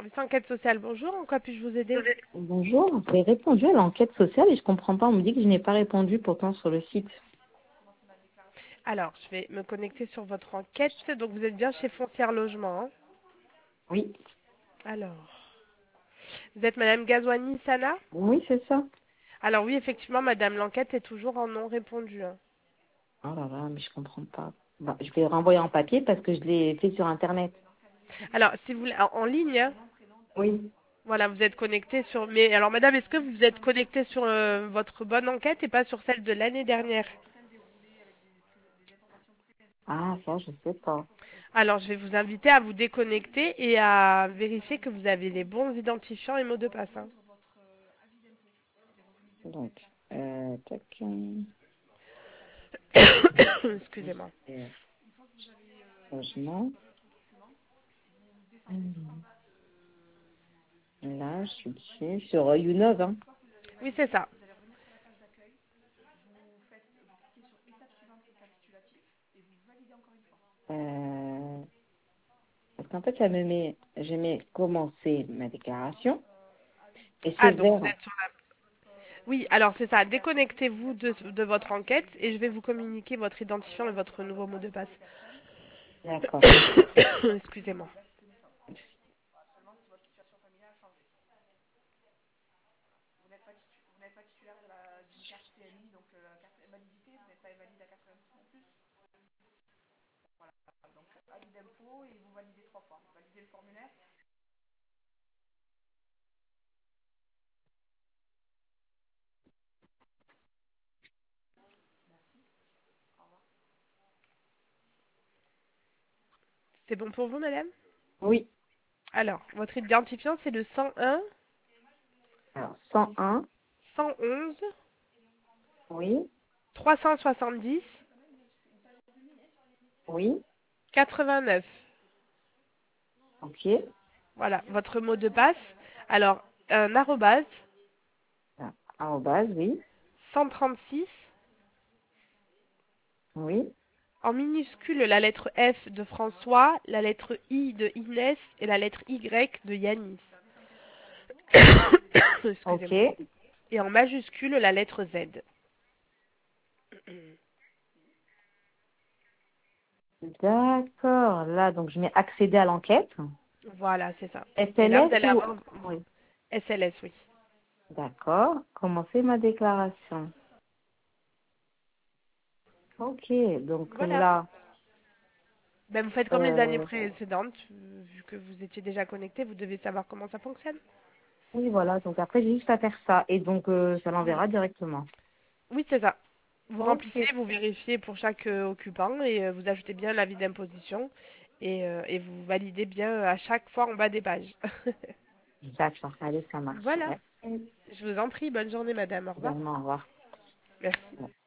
service enquête sociale, bonjour, en quoi puis-je vous aider? Bonjour, j'ai répondu à l'enquête sociale et je comprends pas. On me dit que je n'ai pas répondu pourtant sur le site. Alors, je vais me connecter sur votre enquête. Donc, vous êtes bien chez Foncière Logement, hein. Oui, Alors, vous êtes Madame Gazouani Sana? oui, c'est ça. Alors oui, effectivement, Madame, l'enquête est toujours en non répondu, hein. Oh là là, mais je comprends pas. Bah, je vais renvoyer en papier parce que je l'ai fait sur Internet. Alors, si vous voulez, en ligne, hein, Oui. voilà, vous êtes connecté sur. Mais alors, Madame, est-ce que vous êtes connecté sur votre bonne enquête et pas sur celle de l'année dernière? Ah, ça, je sais pas. Alors, je vais vous inviter à vous déconnecter et à vérifier que vous avez les bons identifiants et mots de passe, hein. Donc, tac, Excusez-moi. logement. Là, je suis dessus, sur Younov, hein. Oui, c'est ça. Euh, Parce qu'en fait, ça me met, je mets commencer ma déclaration et c'est Ah, donc vous vert. êtes sur la. Oui, alors c'est ça. Déconnectez-vous de votre enquête et je vais vous communiquer votre identifiant et votre nouveau mot de passe. D'accord. Excusez-moi. C'est bon pour vous, madame? Oui. Alors, votre identifiant, c'est le 101 Alors, 101. 111 Oui. 370 Oui. 89. Ok. Voilà, votre mot de passe. Alors, un arrobase Ah, arrobase, oui. 136 Oui. en minuscule la lettre F de François, la lettre I de Inès et la lettre Y de Yanis. Ok. Excusez-moi. Et en majuscule la lettre Z. D'accord. Là, donc, je mets accéder à l'enquête. Voilà, c'est ça. Et là, vous SLS allez ou... avoir Oui. SLS, oui. D'accord. Commencer ma déclaration. Ok. Donc Voilà. là, Ben, vous faites comme les années euh, précédentes, vu que vous étiez déjà connecté, vous devez savoir comment ça fonctionne. oui, voilà. Donc après, j'ai juste à faire ça. Et donc, ça Mm. l'enverra directement. Oui, c'est ça. Vous remplissez, Ok. vous vérifiez pour chaque occupant et vous ajoutez bien l'avis d'imposition et vous validez bien à chaque fois en bas des pages. D'accord. Allez, ça marche. Voilà. Merci. Je vous en prie. Bonne journée, madame. Au revoir. Également, au revoir. Merci.